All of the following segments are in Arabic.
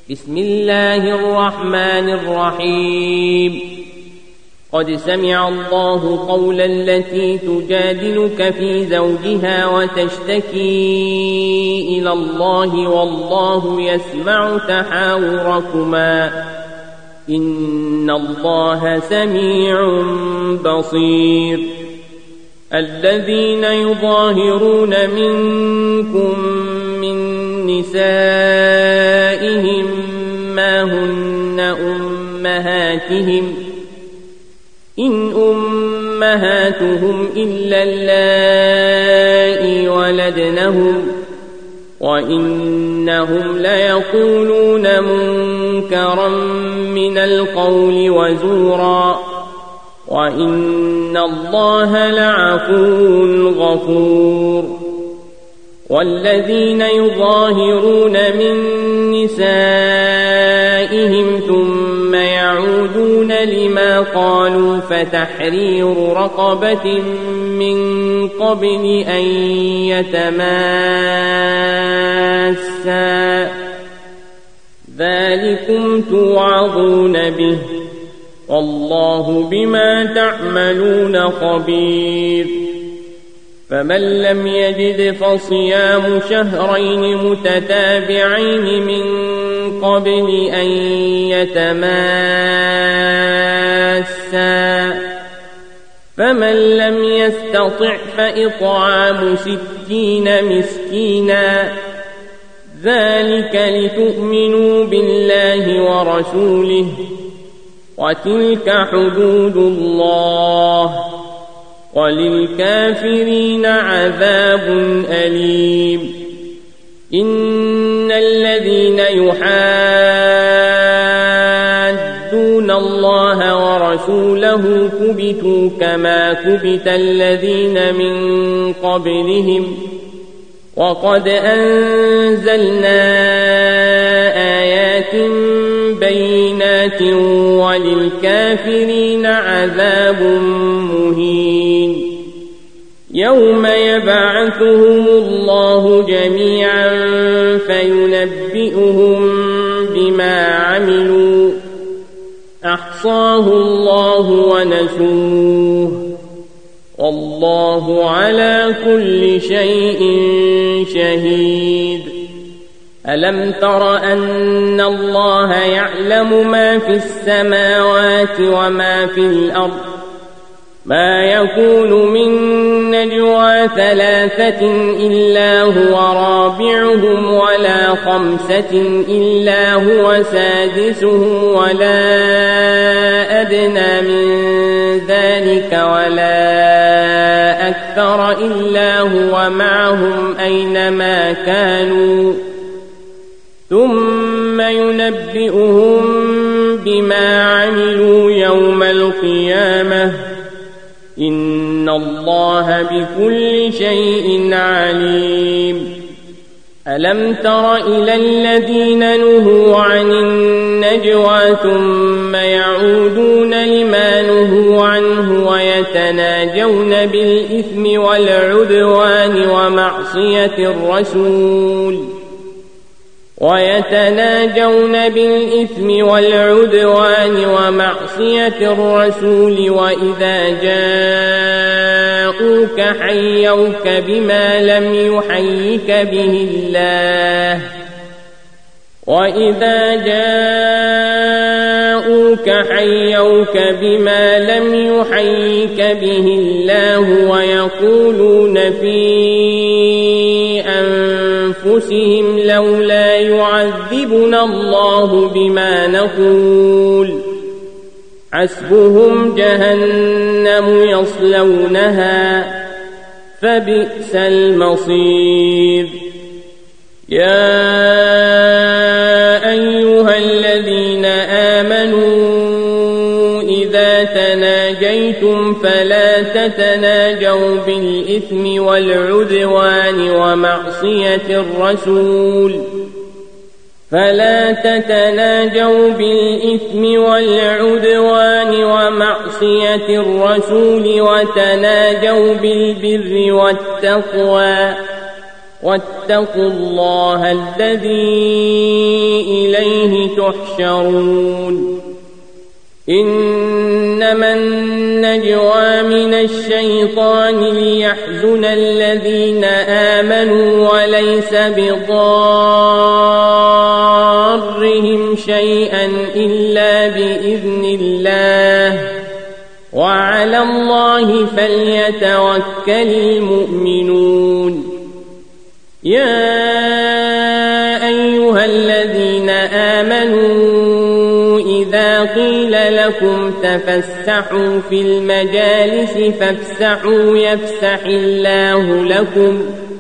بسم الله الرحمن الرحيم قد سمع الله قول التي تجادلك في زوجها وتشتكي إلى الله والله يسمع تحاوركما إن الله سميع بصير الذين يظاهرون منكم من نسائهم ما هن أمهاتهم إن أمهاتهم إلا اللائي ولدنهم وإنهم ليقولون منكرا من القول وزورا وإن الله لعفو غفور والذين يظاهرون من نسائهم ثم يعودون لما قالوا فتحرير رقبة من قبل أن يتماسا ذلكم توعظون به والله بما تعملون خبير فمن لم يجد فصيام شهرين متتابعين من قبل أن يتماسا فمن لم يستطع فإطعام 60 مسكينا ذلك لتؤمنوا بالله ورسوله وتلك حدود الله وللكافرين عذاب أليم إن الذين يحادون الله ورسوله كبتوا كما كبت الذين من قبلهم وقد أنزلنا آيات بينات وللكافرين عذاب مهين يوم يبعثهم الله جميعا فينبئهم بما عملوا أحصاه الله ونسوه والله على كل شيء شهيد ألم تر أن الله يعلم ما في السماوات وما في الأرض ما يكون من نجوى 3 إلا هو رابعهم ولا 5 إلا هو سادسهم ولا أدنى من ذلك ولا أكثر إلا هو معهم أينما كانوا ثم ينبئهم بما عملوا يوم القيامة إن الله بكل شيء عليم ألم تر إلى الذين نهوا عن النجوى ثم يعودون لما نهوا عنه ويتناجون بالإثم والعدوان ومعصية الرسول وإذا جاءوك حيوك بما لم يحيك به الله ويقولون في أنفسهم لولا يعذبنا الله بما نقول حسبهم جهنم يصلونها فبئس المصير يا أيها الذين آمنوا إذا تناجيتم فلا تتناجوا بالإثم والعدوان ومعصية الرسول وتناجوا بالبر والتقوى واتقوا الله الذي إليه تحشرون إنما النجوى من الشيطان ليحزن الذين آمنوا وليس بضارهم شيئا إلا بإذن الله وعلى الله فليتوكل المؤمنون يا أيها الذين آمنوا إذا قيل لكم تفسحوا في المجالس فافسحوا يفسح الله لكم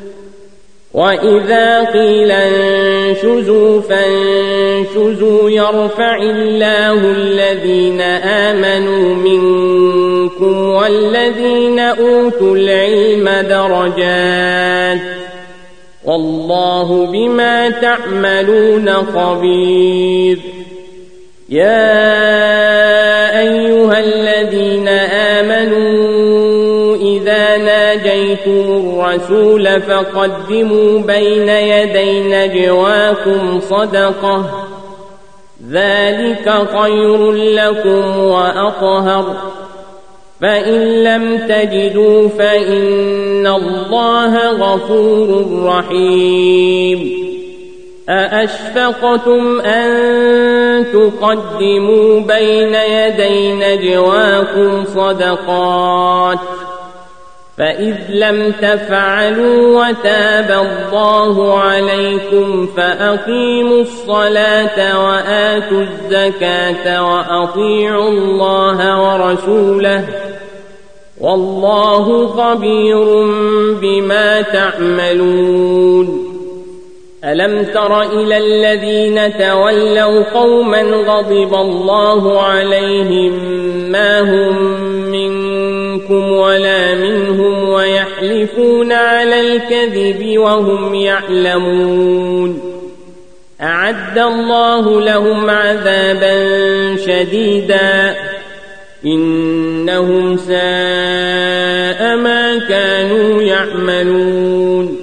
وإذا قيل انشزوا فانشزوا يرفع الله الذين آمنوا منكم والذين أوتوا العلم درجات والله بما تعملون خبير يا أيها الذين آمنوا إذا ناجيتم الرسول فقدموا بين يدي نجواكم صدقة ذلك خير لكم وأطهر فإن لم تجدوا فإن الله غفور رحيم أأشفقتم أن تقدموا بين يدي نجواكم صدقات فإذ لم تفعلوا وتاب الله عليكم فأقيموا الصلاة وآتوا الزكاة وأطيعوا الله ورسوله والله خبير بما تعملون ألم تر إلى الذين تولوا قوما غضب الله عليهم ما هم منكم ولا منهم ويحلفون على الكذب وهم يعلمون أعد الله لهم عذابا شديدا إنهم ساء ما كانوا يعملون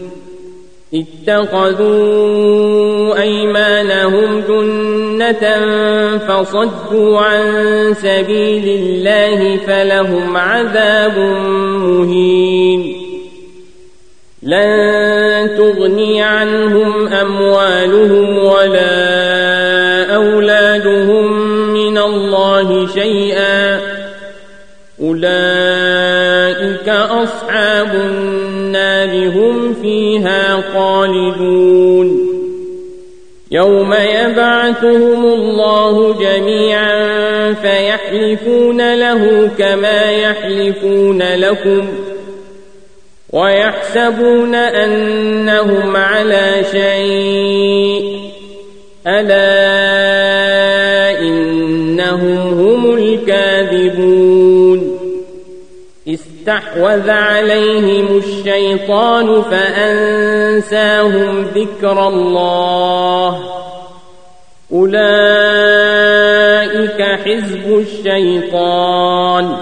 اتخذوا أيمانهم جنة فصدوا عن سبيل الله فلهم عذاب مهين لن تغني عنهم أموالهم ولا أولادهم من الله شيئا أولئك أصحاب النار هم فيها خالدون يوم يبعثهم الله جميعا فيحلفون له كما يحلفون لكم ويحسبون أنهم على شيء ألا إنهم هم الكاذبون استحوذ عليهم الشيطان فأنساهم ذكر الله أولئك حزب الشيطان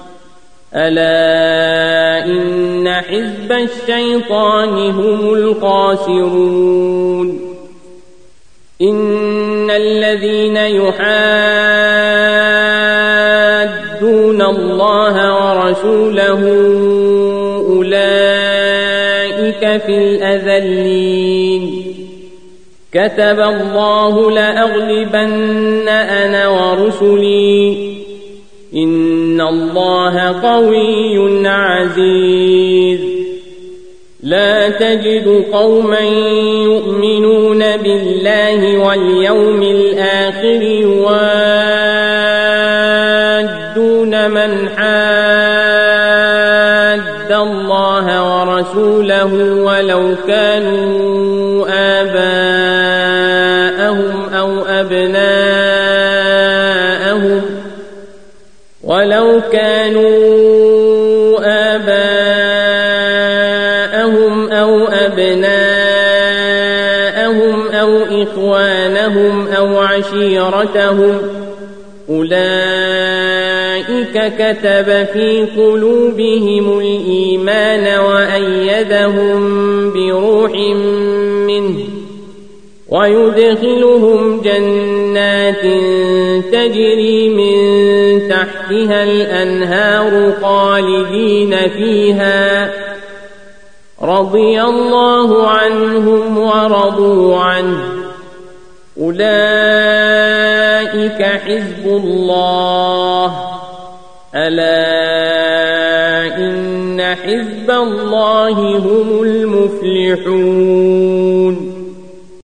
ألا إن حزب الشيطان هم الخاسرون إن الذين يحادون الله ورسوله أولئك في الأذلين كتب الله لأغلبن أنا ورسلي إن الله قوي عزيز لا تجد قوما يؤمنون بالله واليوم الآخر يوادون من حاد الله ورسوله ولو كانوا آباءهم أو أبناءهم أو إخوانهم أو عشيرتهم أولئك أولئك كتب في قلوبهم الإيمان وأيدهم بروح منه ويدخلهم جنات تجري من تحتها الأنهار خالدين فيها رضي الله عنهم ورضوا عنه أولئك حزب الله ألا إن حزب الله هم المفلحون